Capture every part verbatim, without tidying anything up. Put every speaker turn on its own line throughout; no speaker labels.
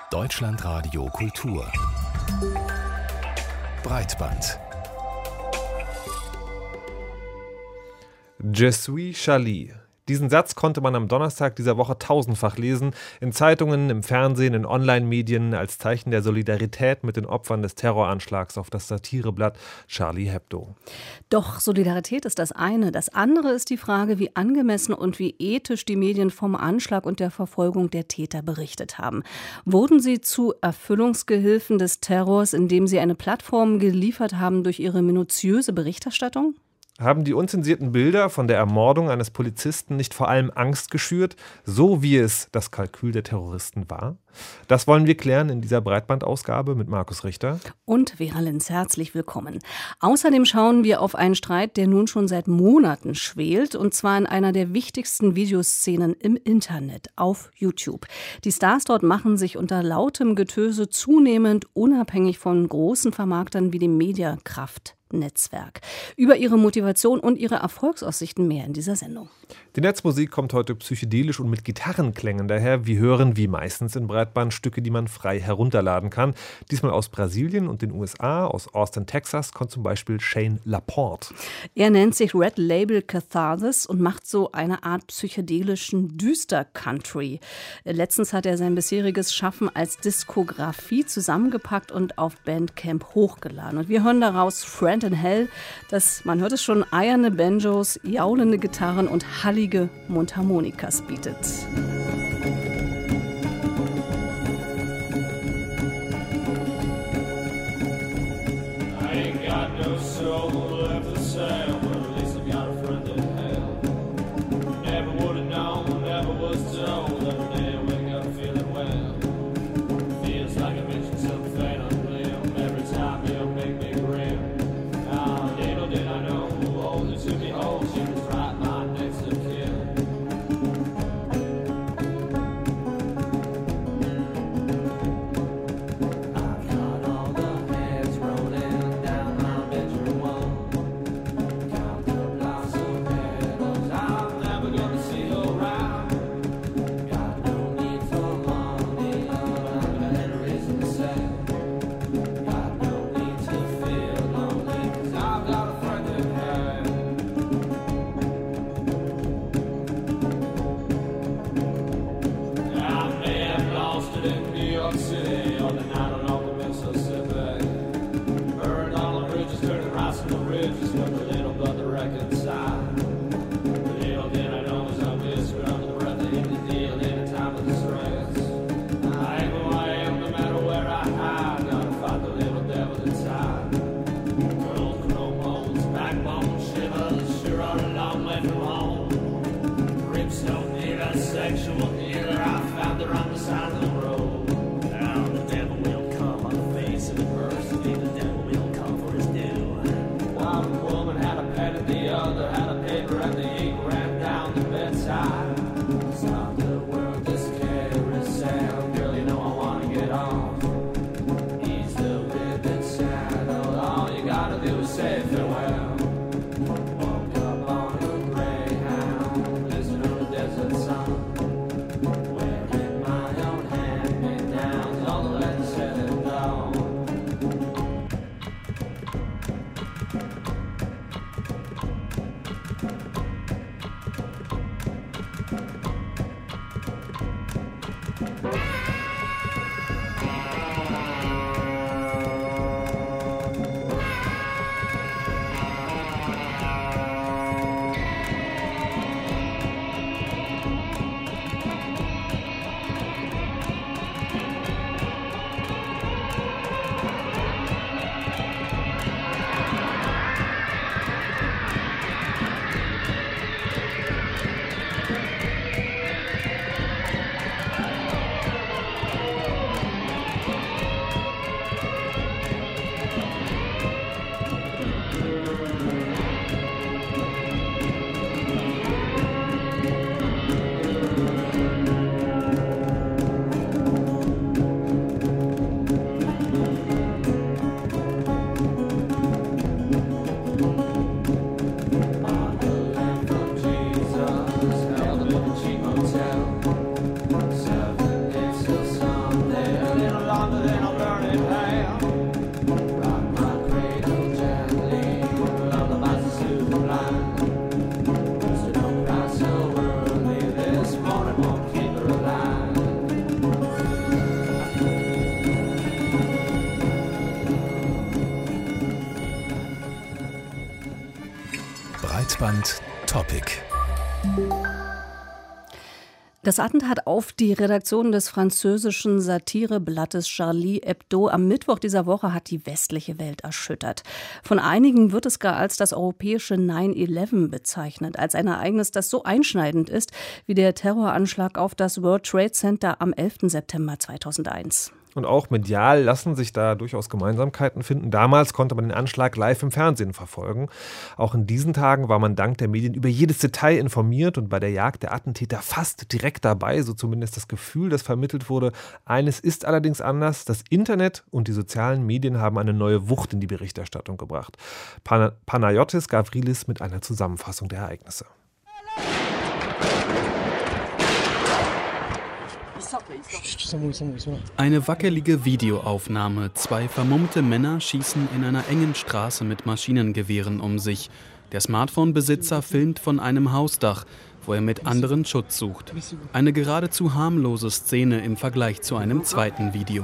Deutschlandradio Kultur Breitband.
Je suis Charlie. Diesen Satz konnte man am Donnerstag dieser Woche tausendfach lesen, in Zeitungen, im Fernsehen, in Online-Medien, als Zeichen der Solidarität mit den Opfern des Terroranschlags auf das Satireblatt Charlie Hebdo.
Doch Solidarität ist das eine. Das andere ist die Frage, wie angemessen und wie ethisch die Medien vom Anschlag und der Verfolgung der Täter berichtet haben. Wurden sie zu Erfüllungsgehilfen des Terrors, indem sie eine Plattform geliefert haben durch ihre minutiöse Berichterstattung?
Haben die unzensierten Bilder von der Ermordung eines Polizisten nicht vor allem Angst geschürt, so wie es das Kalkül der Terroristen war? Das wollen wir klären in dieser Breitbandausgabe mit Markus Richter
und Vera Linz. Herzlich willkommen. Außerdem schauen wir auf einen Streit, der nun schon seit Monaten schwelt, und zwar in einer der wichtigsten Videoszenen im Internet, auf YouTube. Die Stars dort machen sich unter lautem Getöse zunehmend unabhängig von großen Vermarktern wie dem Mediakraft Netzwerk. Über ihre Motivation und ihre Erfolgsaussichten mehr in dieser Sendung.
Die Netzmusik kommt heute psychedelisch und mit Gitarrenklängen daher. Wir hören wie meistens in Breitband Stücke, die man frei herunterladen kann. Diesmal aus Brasilien und den U S A. Aus Austin, Texas, kommt zum Beispiel Shane Laporte.
Er nennt sich Red Label Catharsis und macht so eine Art psychedelischen Düster-Country. Letztens hat er sein bisheriges Schaffen als Diskografie zusammengepackt und auf Bandcamp hochgeladen. Und wir hören daraus Friend in Hell, das, man hört es schon, eierne Banjos, jaulende Gitarren und hallige Mundharmonikas bietet.
Fließband Topic.
Das Attentat auf die Redaktion des französischen Satireblattes Charlie Hebdo am Mittwoch dieser Woche hat die westliche Welt erschüttert. Von einigen wird es gar als das europäische nine eleven bezeichnet, als ein Ereignis, das so einschneidend ist wie der Terroranschlag auf das World Trade Center am elften September zweitausendeins.
Und auch medial lassen sich da durchaus Gemeinsamkeiten finden. Damals konnte man den Anschlag live im Fernsehen verfolgen. Auch in diesen Tagen war man dank der Medien über jedes Detail informiert und bei der Jagd der Attentäter fast direkt dabei, so zumindest das Gefühl, das vermittelt wurde. Eines ist allerdings anders: Das Internet und die sozialen Medien haben eine neue Wucht in die Berichterstattung gebracht. Pan- Panayotis Gavrilis mit einer Zusammenfassung der Ereignisse.
Eine wackelige Videoaufnahme. Zwei vermummte Männer schießen in einer engen Straße mit Maschinengewehren um sich. Der Smartphone-Besitzer filmt von einem Hausdach, wo er mit anderen Schutz sucht. Eine geradezu harmlose Szene im Vergleich zu einem zweiten Video.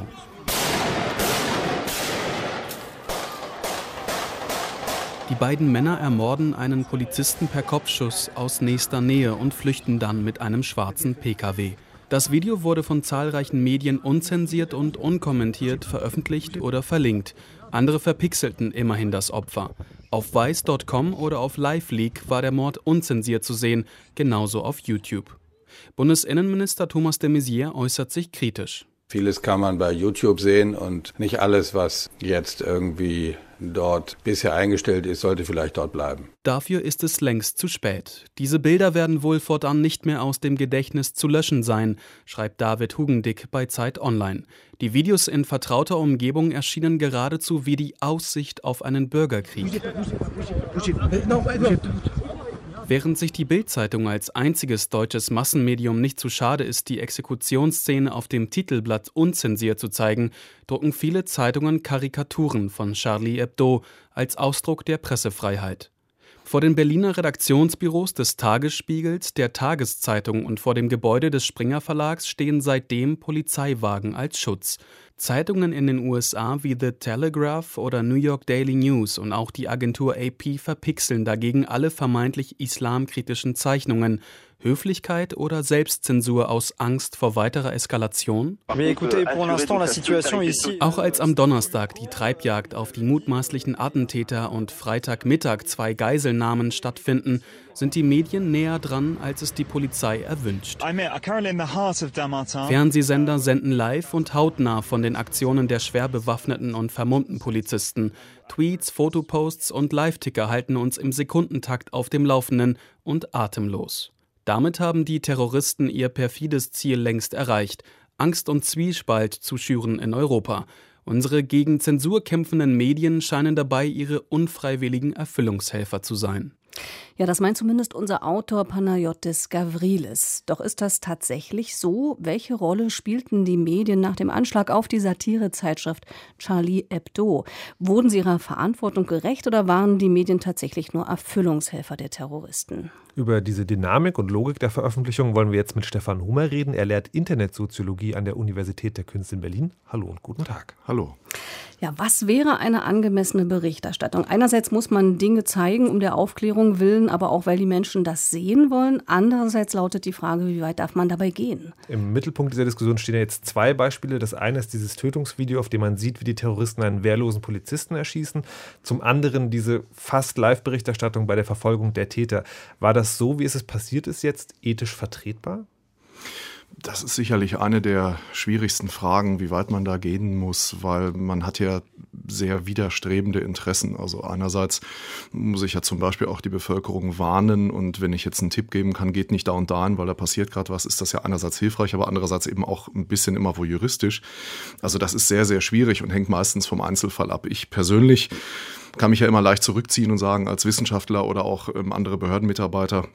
Die beiden Männer ermorden einen Polizisten per Kopfschuss aus nächster Nähe und flüchten dann mit einem schwarzen P K W. Das Video wurde von zahlreichen Medien unzensiert und unkommentiert veröffentlicht oder verlinkt. Andere verpixelten immerhin das Opfer. Auf Vice Punkt com oder auf LiveLeak war der Mord unzensiert zu sehen, genauso auf YouTube. Bundesinnenminister Thomas de Maizière äußert sich kritisch.
Vieles kann man bei YouTube sehen und nicht alles, was jetzt irgendwie dort bisher eingestellt ist, sollte vielleicht dort bleiben.
Dafür ist es längst zu spät. Diese Bilder werden wohl fortan nicht mehr aus dem Gedächtnis zu löschen sein, schreibt David Hugendick bei Zeit Online. Die Videos in vertrauter Umgebung erschienen geradezu wie die Aussicht auf einen Bürgerkrieg. Während sich die Bild-Zeitung als einziges deutsches Massenmedium nicht zu schade ist, die Exekutionsszene auf dem Titelblatt unzensiert zu zeigen, drucken viele Zeitungen Karikaturen von Charlie Hebdo als Ausdruck der Pressefreiheit. Vor den Berliner Redaktionsbüros des Tagesspiegels, der Tageszeitung und vor dem Gebäude des Springer Verlags stehen seitdem Polizeiwagen als Schutz. Zeitungen in den U S A wie The Telegraph oder New York Daily News und auch die Agentur A P verpixeln dagegen alle vermeintlich islamkritischen Zeichnungen. Höflichkeit oder Selbstzensur aus Angst vor weiterer Eskalation? Auch als am Donnerstag die Treibjagd auf die mutmaßlichen Attentäter und Freitagmittag zwei Geiselnahmen stattfinden, sind die Medien näher dran, als es die Polizei erwünscht. Fernsehsender senden live und hautnah von den Aktionen der schwer bewaffneten und vermummten Polizisten. Tweets, Fotoposts und Live-Ticker halten uns im Sekundentakt auf dem Laufenden und atemlos. Damit haben die Terroristen ihr perfides Ziel längst erreicht, Angst und Zwiespalt zu schüren in Europa. Unsere gegen Zensur kämpfenden Medien scheinen dabei ihre unfreiwilligen Erfüllungshelfer zu sein.
Ja, das meint zumindest unser Autor Panayotis Gavrilis. Doch ist das tatsächlich so? Welche Rolle spielten die Medien nach dem Anschlag auf die Satirezeitschrift Charlie Hebdo? Wurden sie ihrer Verantwortung gerecht oder waren die Medien tatsächlich nur Erfüllungshelfer der Terroristen?
Über diese Dynamik und Logik der Veröffentlichung wollen wir jetzt mit Stefan Humer reden. Er lehrt Internetsoziologie an der Universität der Künste in Berlin. Hallo und guten Tag.
Hallo.
Ja, was wäre eine angemessene Berichterstattung? Einerseits muss man Dinge zeigen, um der Aufklärung willen, aber auch, weil die Menschen das sehen wollen. Andererseits lautet die Frage, wie weit darf man dabei gehen?
Im Mittelpunkt dieser Diskussion stehen ja jetzt zwei Beispiele. Das eine ist dieses Tötungsvideo, auf dem man sieht, wie die Terroristen einen wehrlosen Polizisten erschießen. Zum anderen diese fast Live-Berichterstattung bei der Verfolgung der Täter. War das so, wie es passiert ist, jetzt ethisch vertretbar?
Das ist sicherlich eine der schwierigsten Fragen, wie weit man da gehen muss, weil man hat ja sehr widerstrebende Interessen. Also einerseits muss ich ja zum Beispiel auch die Bevölkerung warnen und wenn ich jetzt einen Tipp geben kann, geht nicht da und dahin, weil da passiert gerade was, ist das ja einerseits hilfreich, aber andererseits eben auch ein bisschen immer voyeuristisch. Also das ist sehr, sehr schwierig und hängt meistens vom Einzelfall ab. Ich persönlich kann mich ja immer leicht zurückziehen und sagen, als Wissenschaftler oder auch ähm, andere Behördenmitarbeiter,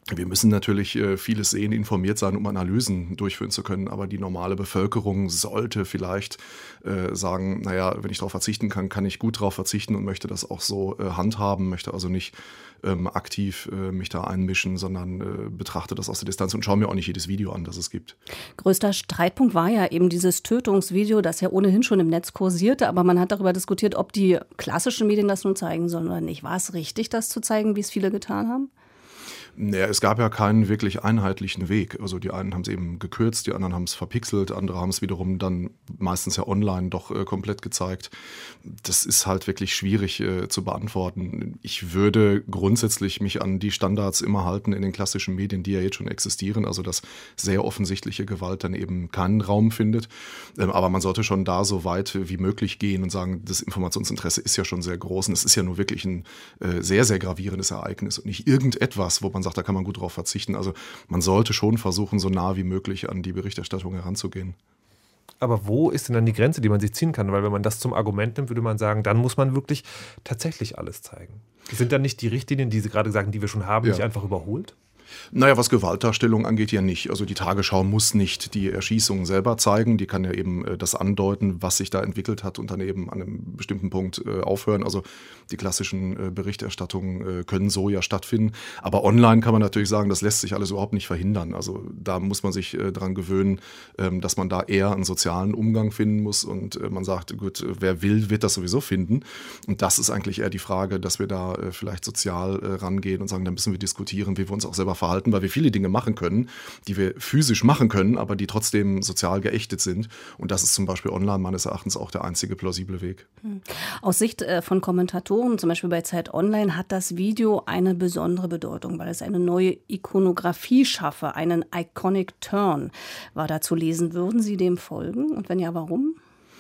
Wir müssen natürlich äh, vieles sehen, informiert sein, um Analysen durchführen zu können. Aber die normale Bevölkerung sollte vielleicht äh, sagen, naja, wenn ich darauf verzichten kann, kann ich gut darauf verzichten und möchte das auch so äh, handhaben, möchte also nicht ähm, aktiv äh, mich da einmischen, sondern äh, betrachte das aus der Distanz und schaue mir auch nicht jedes Video an, das es gibt.
Größter Streitpunkt war ja eben dieses Tötungsvideo, das ja ohnehin schon im Netz kursierte. Aber man hat darüber diskutiert, ob die klassischen Medien das nun zeigen sollen oder nicht. War es richtig, das zu zeigen, wie es viele getan haben?
Naja, es gab ja keinen wirklich einheitlichen Weg. Also die einen haben es eben gekürzt, die anderen haben es verpixelt, andere haben es wiederum dann meistens ja online doch äh, komplett gezeigt. Das ist halt wirklich schwierig äh, zu beantworten. Ich würde grundsätzlich mich an die Standards immer halten in den klassischen Medien, die ja jetzt schon existieren, also dass sehr offensichtliche Gewalt dann eben keinen Raum findet. Ähm, aber man sollte schon da so weit wie möglich gehen und sagen, das Informationsinteresse ist ja schon sehr groß und es ist ja nur wirklich ein äh, sehr, sehr gravierendes Ereignis und nicht irgendetwas, wo man sagt, da kann man gut drauf verzichten. Also man sollte schon versuchen, so nah wie möglich an die Berichterstattung heranzugehen.
Aber wo ist denn dann die Grenze, die man sich ziehen kann? Weil wenn man das zum Argument nimmt, würde man sagen, dann muss man wirklich tatsächlich alles zeigen. Sind dann nicht die Richtlinien, die Sie gerade sagen, die wir schon haben, ja. nicht einfach überholt?
Naja, was Gewaltdarstellung angeht, ja nicht. Also die Tagesschau muss nicht die Erschießung selber zeigen. Die kann ja eben äh, das andeuten, was sich da entwickelt hat und dann eben an einem bestimmten Punkt äh, aufhören. Also die klassischen äh, Berichterstattungen äh, können so ja stattfinden. Aber online kann man natürlich sagen, das lässt sich alles überhaupt nicht verhindern. Also da muss man sich äh, dran gewöhnen, ähm, dass man da eher einen sozialen Umgang finden muss. Und äh, man sagt, gut, wer will, wird das sowieso finden. Und das ist eigentlich eher die Frage, dass wir da äh, vielleicht sozial äh, rangehen und sagen, da müssen wir diskutieren, wie wir uns auch selber verhalten, weil wir viele Dinge machen können, die wir physisch machen können, aber die trotzdem sozial geächtet sind. Und das ist zum Beispiel online meines Erachtens auch der einzige plausible Weg.
Aus Sicht von Kommentatoren, zum Beispiel bei Zeit Online, hat das Video eine besondere Bedeutung, weil es eine neue Ikonografie schaffe, einen Iconic Turn war da zu lesen. Würden Sie dem folgen? Und wenn ja, warum?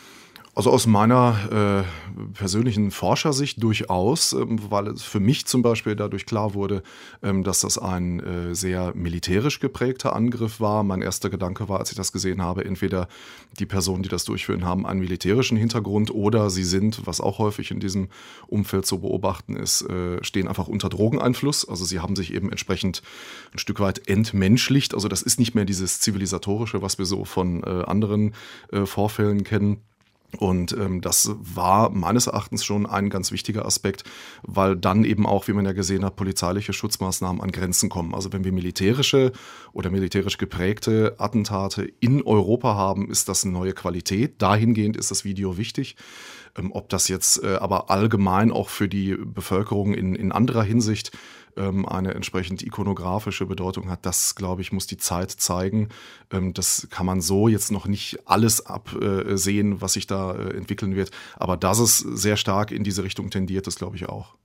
Also aus meiner äh, persönlichen Forschersicht durchaus, ähm, weil es für mich zum Beispiel dadurch klar wurde, ähm, dass das ein äh, sehr militärisch geprägter Angriff war. Mein erster Gedanke war, als ich das gesehen habe, entweder die Personen, die das durchführen, haben einen militärischen Hintergrund oder sie sind, was auch häufig in diesem Umfeld zu beobachten ist, äh, stehen einfach unter Drogeneinfluss. Also sie haben sich eben entsprechend ein Stück weit entmenschlicht. Also das ist nicht mehr dieses Zivilisatorische, was wir so von äh, anderen äh, Vorfällen kennen. Und ähm, das war meines Erachtens schon ein ganz wichtiger Aspekt, weil dann eben auch, wie man ja gesehen hat, polizeiliche Schutzmaßnahmen an Grenzen kommen. Also wenn wir militärische oder militärisch geprägte Attentate in Europa haben, ist das eine neue Qualität. Dahingehend ist das Video wichtig. Ähm, ob das jetzt äh, aber allgemein auch für die Bevölkerung in, in anderer Hinsicht eine entsprechend ikonografische Bedeutung hat, das, glaube ich, muss die Zeit zeigen. Das kann man so jetzt noch nicht alles absehen, was sich da entwickeln wird. Aber dass es sehr stark in diese Richtung tendiert, das glaube ich auch.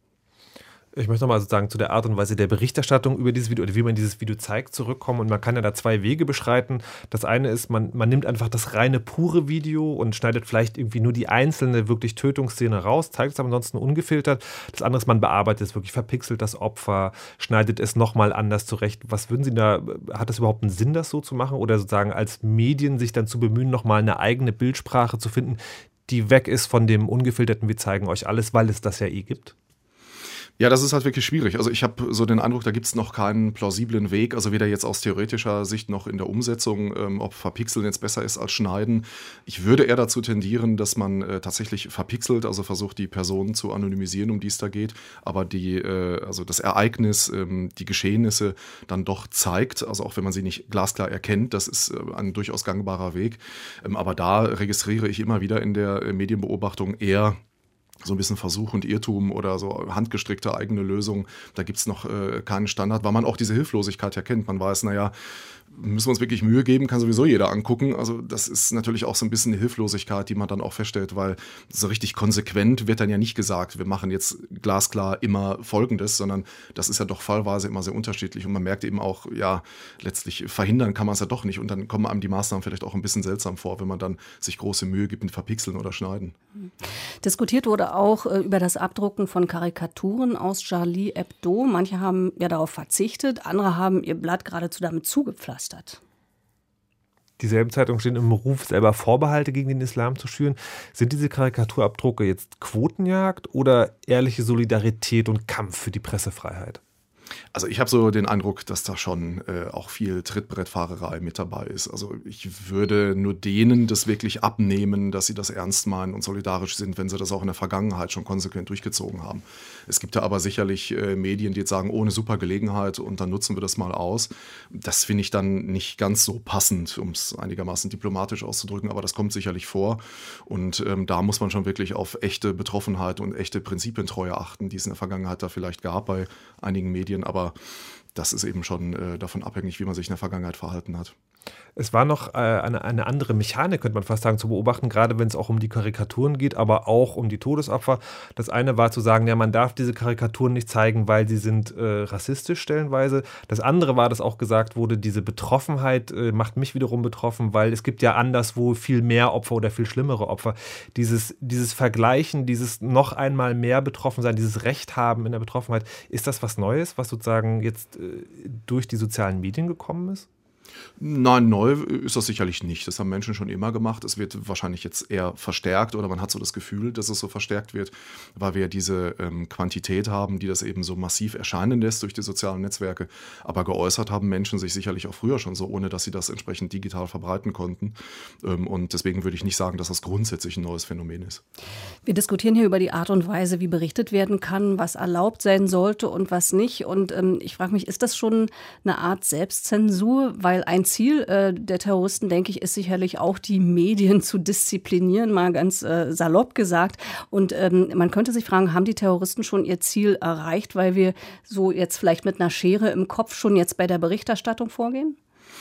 Ich möchte nochmal sozusagen zu der Art und Weise der Berichterstattung über dieses Video oder wie man dieses Video zeigt, zurückkommen. Und man kann ja da zwei Wege beschreiten. Das eine ist, man, man nimmt einfach das reine, pure Video und schneidet vielleicht irgendwie nur die einzelne wirklich Tötungsszene raus, zeigt es aber ansonsten ungefiltert. Das andere ist, man bearbeitet es wirklich, verpixelt das Opfer, schneidet es nochmal anders zurecht. Was würden Sie da, hat das überhaupt einen Sinn, das so zu machen? Oder sozusagen als Medien sich dann zu bemühen, nochmal eine eigene Bildsprache zu finden, die weg ist von dem ungefilterten, wir zeigen euch alles, weil es das ja eh gibt?
Ja, das ist halt wirklich schwierig. Also ich habe so den Eindruck, da gibt es noch keinen plausiblen Weg, also weder jetzt aus theoretischer Sicht noch in der Umsetzung, ähm, ob Verpixeln jetzt besser ist als Schneiden. Ich würde eher dazu tendieren, dass man äh, tatsächlich verpixelt, also versucht, die Personen zu anonymisieren, um die es da geht, aber die, äh, also das Ereignis, ähm, die Geschehnisse dann doch zeigt, also auch wenn man sie nicht glasklar erkennt, das ist äh, ein durchaus gangbarer Weg. Ähm, aber da registriere ich immer wieder in der äh, Medienbeobachtung eher so ein bisschen Versuch und Irrtum oder so handgestrickte eigene Lösungen. Da gibt es noch äh, keinen Standard, weil man auch diese Hilflosigkeit erkennt. Man weiß, naja, müssen wir uns wirklich Mühe geben, kann sowieso jeder angucken. Also das ist natürlich auch so ein bisschen eine Hilflosigkeit, die man dann auch feststellt, weil so richtig konsequent wird dann ja nicht gesagt, wir machen jetzt glasklar immer Folgendes, sondern das ist ja doch fallweise immer sehr unterschiedlich und man merkt eben auch, ja, letztlich verhindern kann man es ja doch nicht und dann kommen einem die Maßnahmen vielleicht auch ein bisschen seltsam vor, wenn man dann sich große Mühe gibt mit Verpixeln oder Schneiden.
Diskutiert wurde auch äh, über das Abdrucken von Karikaturen aus Charlie Hebdo. Manche haben ja darauf verzichtet, andere haben ihr Blatt geradezu damit zugepflastert.
Dieselben Zeitungen stehen im Ruf, selber Vorbehalte gegen den Islam zu schüren. Sind diese Karikaturabdrucke jetzt Quotenjagd oder ehrliche Solidarität und Kampf für die Pressefreiheit?
Also ich habe so den Eindruck, dass da schon äh, auch viel Trittbrettfahrerei mit dabei ist. Also ich würde nur denen das wirklich abnehmen, dass sie das ernst meinen und solidarisch sind, wenn sie das auch in der Vergangenheit schon konsequent durchgezogen haben. Es gibt da aber sicherlich äh, Medien, die jetzt sagen, ohne super Gelegenheit und dann nutzen wir das mal aus. Das finde ich dann nicht ganz so passend, um es einigermaßen diplomatisch auszudrücken, aber das kommt sicherlich vor. Und ähm, da muss man schon wirklich auf echte Betroffenheit und echte Prinzipientreue achten, die es in der Vergangenheit da vielleicht gab bei einigen Medien, aber das ist eben schon äh, davon abhängig, wie man sich in der Vergangenheit verhalten hat.
Es war noch äh, eine, eine andere Mechanik, könnte man fast sagen, zu beobachten, gerade wenn es auch um die Karikaturen geht, aber auch um die Todesopfer. Das eine war zu sagen, ja, man darf diese Karikaturen nicht zeigen, weil sie sind äh, rassistisch stellenweise. Das andere war, dass auch gesagt wurde, diese Betroffenheit äh, macht mich wiederum betroffen, weil es gibt ja anderswo viel mehr Opfer oder viel schlimmere Opfer. Dieses, dieses Vergleichen, dieses noch einmal mehr Betroffensein, dieses Recht haben in der Betroffenheit, ist das was Neues, was sozusagen jetzt äh, durch die sozialen Medien gekommen ist?
Nein, neu ist das sicherlich nicht. Das haben Menschen schon immer gemacht. Es wird wahrscheinlich jetzt eher verstärkt oder man hat so das Gefühl, dass es so verstärkt wird, weil wir diese ähm, Quantität haben, die das eben so massiv erscheinen lässt durch die sozialen Netzwerke. Aber geäußert haben Menschen sich sicherlich auch früher schon so, ohne dass sie das entsprechend digital verbreiten konnten. Ähm, und deswegen würde ich nicht sagen, dass das grundsätzlich ein neues Phänomen ist.
Wir diskutieren hier über die Art und Weise, wie berichtet werden kann, was erlaubt sein sollte und was nicht. Und ähm, ich frage mich, ist das schon eine Art Selbstzensur? Weil ein Ziel äh, der Terroristen, denke ich, ist sicherlich auch, die Medien zu disziplinieren, mal ganz äh, salopp gesagt. Und ähm, man könnte sich fragen, haben die Terroristen schon ihr Ziel erreicht, weil wir so jetzt vielleicht mit einer Schere im Kopf schon jetzt bei der Berichterstattung vorgehen?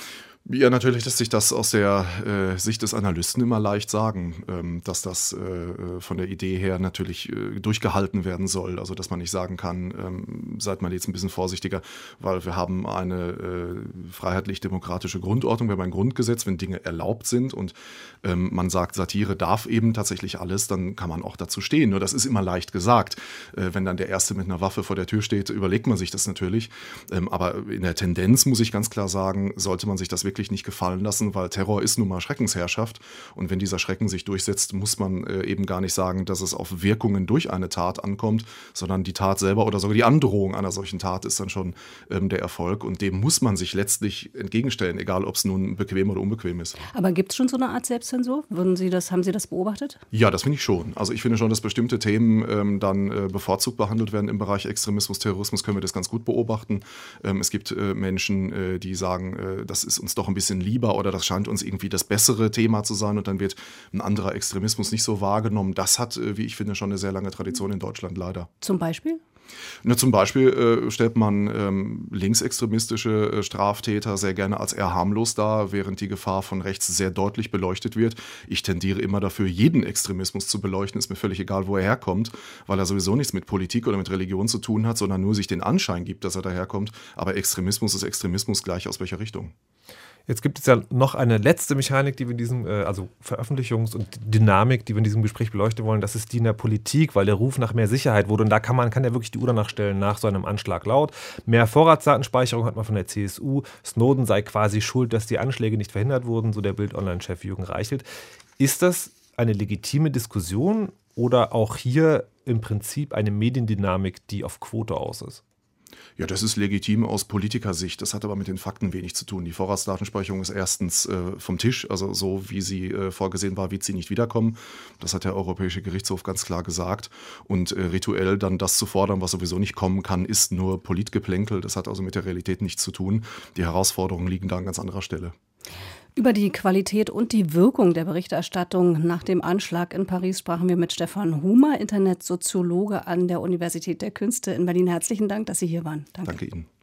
Ja, natürlich lässt sich das aus der äh, Sicht des Analysten immer leicht sagen, ähm, dass das äh, von der Idee her natürlich äh, durchgehalten werden soll. Also dass man nicht sagen kann, ähm, seid mal jetzt ein bisschen vorsichtiger, weil wir haben eine äh, freiheitlich-demokratische Grundordnung, wir haben ein Grundgesetz, wenn Dinge erlaubt sind und ähm, man sagt, Satire darf eben tatsächlich alles, dann kann man auch dazu stehen. Nur das ist immer leicht gesagt. Äh, wenn dann der Erste mit einer Waffe vor der Tür steht, überlegt man sich das natürlich. Ähm, aber in der Tendenz muss ich ganz klar sagen, sollte man sich das wirklich wirklich nicht gefallen lassen, weil Terror ist nun mal Schreckensherrschaft und wenn dieser Schrecken sich durchsetzt, muss man äh, eben gar nicht sagen, dass es auf Wirkungen durch eine Tat ankommt, sondern die Tat selber oder sogar die Androhung einer solchen Tat ist dann schon ähm, der Erfolg und dem muss man sich letztlich entgegenstellen, egal ob es nun bequem oder unbequem ist.
Aber gibt es schon so eine Art Selbstzensur? Würden Sie das, haben Sie das beobachtet?
Ja, das finde ich schon. Also ich finde schon, dass bestimmte Themen ähm, dann äh, bevorzugt behandelt werden im Bereich Extremismus, Terrorismus, können wir das ganz gut beobachten. Ähm, es gibt äh, Menschen, äh, die sagen, äh, das ist uns doch ein bisschen lieber oder das scheint uns irgendwie das bessere Thema zu sein und dann wird ein anderer Extremismus nicht so wahrgenommen. Das hat, wie ich finde, schon eine sehr lange Tradition in Deutschland leider.
Zum Beispiel?
Na, zum Beispiel äh, stellt man ähm, linksextremistische äh, Straftäter sehr gerne als eher harmlos dar, während die Gefahr von rechts sehr deutlich beleuchtet wird. Ich tendiere immer dafür, jeden Extremismus zu beleuchten, ist mir völlig egal, wo er herkommt, weil er sowieso nichts mit Politik oder mit Religion zu tun hat, sondern nur sich den Anschein gibt, dass er daherkommt. Aber Extremismus ist Extremismus, gleich aus welcher Richtung.
Jetzt gibt es ja noch eine letzte Mechanik, die wir in diesem, äh, also Veröffentlichungs- und Dynamik, die wir in diesem Gespräch beleuchten wollen. Das ist die in der Politik, weil der Ruf nach mehr Sicherheit wurde. Und da kann man kann ja wirklich die Uhr nachstellen nach so einem Anschlag laut. Mehr Vorratsdatenspeicherung hat man von der C S U. Snowden sei quasi schuld, dass die Anschläge nicht verhindert wurden, so der Bild-Online-Chef Jürgen Reichelt. Ist das eine legitime Diskussion oder auch hier im Prinzip eine Mediendynamik, die auf Quote aus ist?
Ja, das ist legitim aus Politikersicht. Das hat aber mit den Fakten wenig zu tun. Die Vorratsdatenspeicherung ist erstens äh, vom Tisch, also so wie sie äh, vorgesehen war, wird sie nicht wiederkommen. Das hat der Europäische Gerichtshof ganz klar gesagt. Und äh, rituell dann das zu fordern, was sowieso nicht kommen kann, ist nur Politgeplänkel. Das hat also mit der Realität nichts zu tun. Die Herausforderungen liegen da an ganz anderer Stelle.
Über die Qualität und die Wirkung der Berichterstattung nach dem Anschlag in Paris sprachen wir mit Stefan Humer, Internetsoziologe an der Universität der Künste in Berlin. Herzlichen Dank, dass Sie hier waren. Danke.
Danke Ihnen.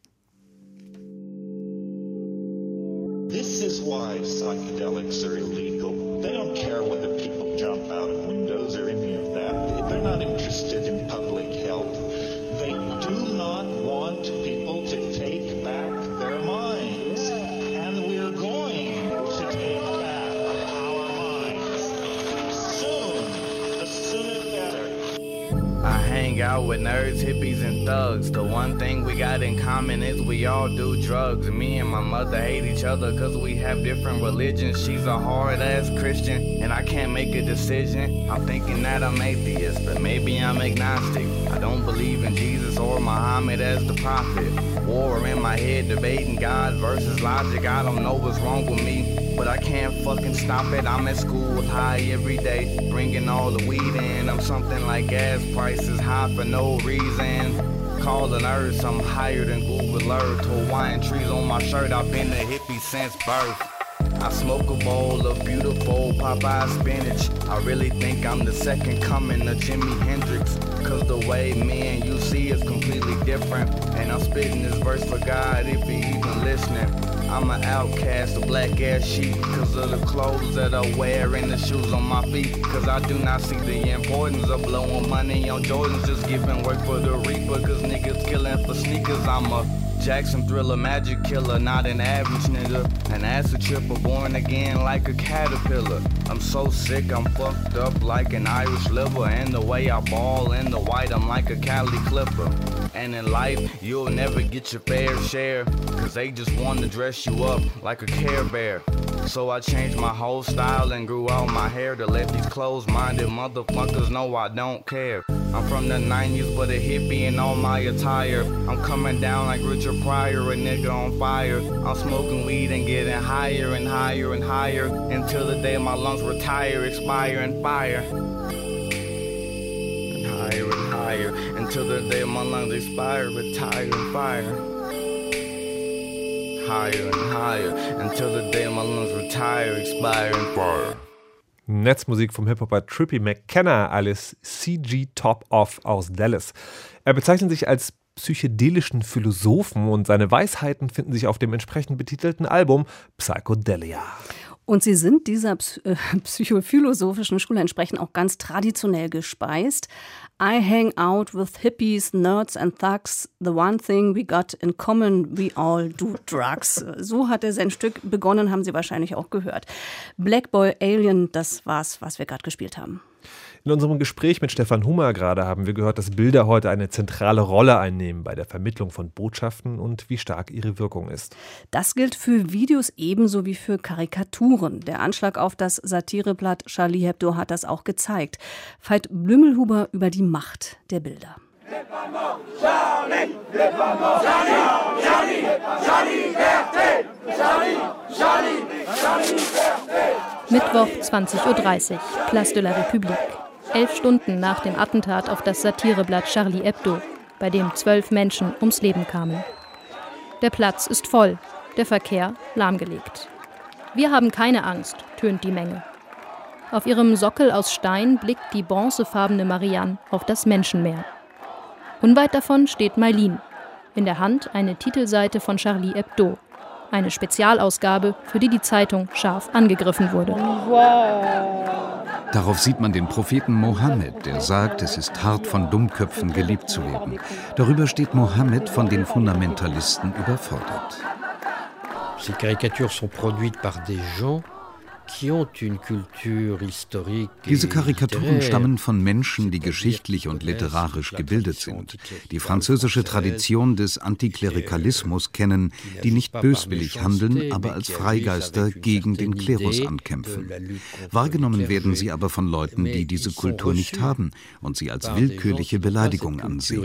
This is why psychedelics are illegal. They don't care whether people jump out of windows or any of that. They're not interested in public health. They do not want people to take back their minds. And we're going to take back our minds. Soon. The sooner the better.
I hang out with nerds, hippies, and thugs. The one thing we got in common is we all do drugs. Me and my mother hate each other cause we have different religions. She's a hard-ass Christian, and I can't make a decision. I'm thinking that I'm atheist, but maybe I'm agnostic. I don't believe in Jesus or Muhammad as the prophet. War in my head, debating God versus logic. I don't know what's wrong with me, but I can't fucking stop it. I'm at school high every day, bringing all the weed in. I'm something like gas prices high for no reason. Calling Earth, I'm higher than Google Earth. Hawaiian trees on my shirt, I've been a hippie since birth. I smoke a bowl of beautiful Popeye spinach. I really think I'm the second coming of Jimi Hendrix, cause the way me and you see is completely different. And I'm spitting this verse for God if he even listening. I'm an outcast, a black ass sheep, cause of the clothes that I wear and the shoes on my feet. Cause I do not see the importance of blowing money on Jordans, just giving work for the reaper. Cause niggas killing for sneakers. I'm a Jackson Thriller magic killer, not an average nigga. An acid tripper, born again like a caterpillar. I'm so sick, I'm fucked up like an Irish liver. And the way I ball in the white, I'm like a Cali Clipper. And in life, you'll never get your fair share, cause they just wanna dress you up like a Care Bear. So I changed my whole style and grew out my hair to let these closed-minded motherfuckers know I don't care. I'm from the nineties, but a hippie in all my attire. I'm coming down like Richard Pryor, a nigga on fire. I'm smoking weed and getting higher and higher and higher until the day my lungs retire, expire, and fire. And higher and higher until the day my lungs expire, retire, and fire. Higher and higher until the day my lungs retire, expire, and fire.
Netzmusik vom Hip-Hopper Trippy McKenna alias C G Top Off aus Dallas. Er bezeichnet sich als psychedelischen Philosophen und seine Weisheiten finden sich auf dem entsprechend betitelten Album Psychodelia.
Und sie sind dieser äh, psychophilosophischen Schule entsprechend auch ganz traditionell gespeist. I hang out with hippies, nerds and thugs. The one thing we got in common, we all do drugs. So hat er sein Stück begonnen, haben Sie wahrscheinlich auch gehört. Black Boy Alien, das war's, was wir gerade gespielt haben.
In unserem Gespräch mit Stefan Hummer gerade haben wir gehört, dass Bilder heute eine zentrale Rolle einnehmen bei der Vermittlung von Botschaften und wie stark ihre Wirkung ist.
Das gilt für Videos ebenso wie für Karikaturen. Der Anschlag auf das Satireblatt Charlie Hebdo hat das auch gezeigt. Veit Blümmelhuber über die Macht der Bilder.
Mittwoch zwanzig Uhr dreißig, Place de la République. Elf Stunden nach dem Attentat auf das Satireblatt Charlie Hebdo, bei dem zwölf Menschen ums Leben kamen. Der Platz ist voll, der Verkehr lahmgelegt. Wir haben keine Angst, tönt die Menge. Auf ihrem Sockel aus Stein blickt die bronzefarbene Marianne auf das Menschenmeer. Unweit davon steht Maylin, in der Hand eine Titelseite von Charlie Hebdo. Eine Spezialausgabe, für die die Zeitung scharf angegriffen wurde.
Darauf sieht man den Propheten Mohammed, der sagt, es ist hart, von Dummköpfen geliebt zu werden. Darüber steht Mohammed von den Fundamentalisten überfordert.
Ces caricatures sont produites par des gens.
Diese Karikaturen stammen von Menschen, die geschichtlich und literarisch gebildet sind, die französische Tradition des Antiklerikalismus kennen, die nicht böswillig handeln, aber als Freigeister gegen den Klerus ankämpfen. Wahrgenommen werden sie aber von Leuten, die diese Kultur nicht haben und sie als willkürliche Beleidigung ansehen.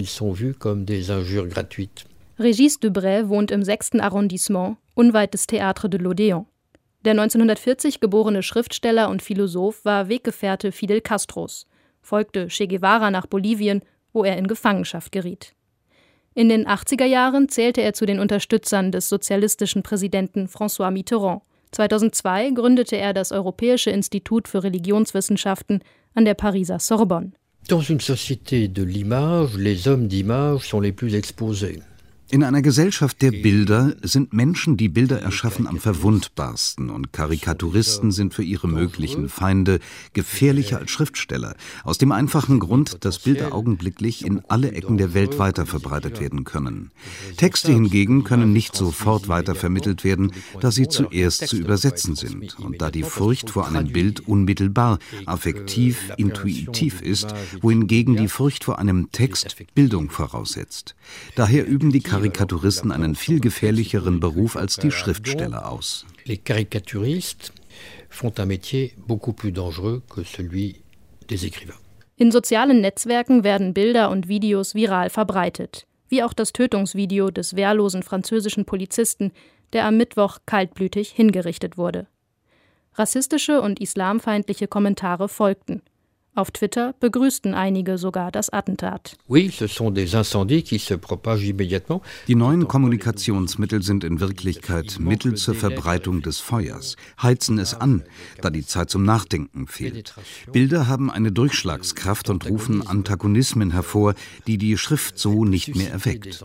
Régis Debray wohnt im sechsten Arrondissement, unweit des Théâtre de l'Odéon. Der neunzehnhundertvierzig geborene Schriftsteller und Philosoph war Weggefährte Fidel Castros, folgte Che Guevara nach Bolivien, wo er in Gefangenschaft geriet. In den achtziger Jahren zählte er zu den Unterstützern des sozialistischen Präsidenten François Mitterrand. zweitausendzwei gründete er das Europäische Institut für Religionswissenschaften an der Pariser Sorbonne.
Dans une société de l'image, les hommes d'image sont les plus exposés.
In einer Gesellschaft der Bilder sind Menschen, die Bilder erschaffen, am verwundbarsten, und Karikaturisten sind für ihre möglichen Feinde gefährlicher als Schriftsteller, aus dem einfachen Grund, dass Bilder augenblicklich in alle Ecken der Welt weiterverbreitet werden können. Texte hingegen können nicht sofort weitervermittelt werden, da sie zuerst zu übersetzen sind und da die Furcht vor einem Bild unmittelbar, affektiv, intuitiv ist, wohingegen die Furcht vor einem Text Bildung voraussetzt. Daher üben die Karikaturisten einen viel gefährlicheren Beruf als die Schriftsteller aus.
Les caricaturistes font un métier beaucoup plus dangereux que celui des écrivains.
In sozialen Netzwerken werden Bilder und Videos viral verbreitet, wie auch das Tötungsvideo des wehrlosen französischen Polizisten, der am Mittwoch kaltblütig hingerichtet wurde. Rassistische und islamfeindliche Kommentare folgten. Auf Twitter begrüßten einige sogar das Attentat.
Oui, ce sont des incendies qui se propagent immédiatement.
Die neuen Kommunikationsmittel sind in Wirklichkeit Mittel zur Verbreitung des Feuers, heizen es an, da die Zeit zum Nachdenken fehlt. Bilder haben eine Durchschlagskraft und rufen Antagonismen hervor, die die Schrift so nicht mehr erweckt.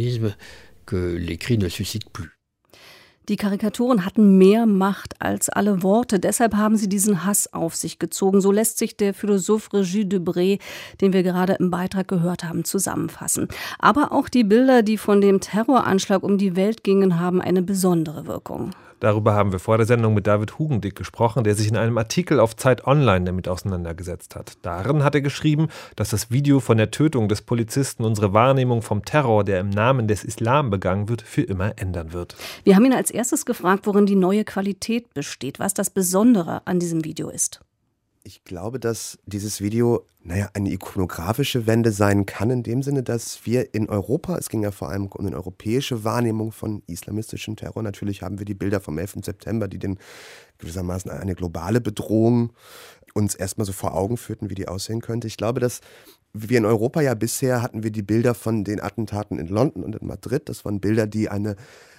Die Karikaturen hatten mehr Macht als alle Worte. Deshalb haben sie diesen Hass auf sich gezogen. So lässt sich der Philosoph Régis Debray, den wir gerade im Beitrag gehört haben, zusammenfassen. Aber auch die Bilder, die von dem Terroranschlag um die Welt gingen, haben eine besondere Wirkung.
Darüber haben wir vor der Sendung mit David Hugendick gesprochen, der sich in einem Artikel auf Zeit Online damit auseinandergesetzt hat. Darin hat er geschrieben, dass das Video von der Tötung des Polizisten unsere Wahrnehmung vom Terror, der im Namen des Islam begangen wird, für immer ändern wird.
Wir haben ihn als erstes gefragt, worin die neue Qualität besteht, was das Besondere an diesem Video ist.
Ich glaube, dass dieses Video, naja, eine ikonografische Wende sein kann, in dem Sinne, dass wir in Europa, es ging ja vor allem um eine europäische Wahrnehmung von islamistischem Terror. Natürlich haben wir die Bilder vom elften September, die den gewissermaßen eine globale Bedrohung uns erstmal so vor Augen führten, wie die aussehen könnte. Ich glaube, dass wir in Europa ja bisher hatten wir die Bilder von den Attentaten in London und in Madrid. Das waren Bilder, die eine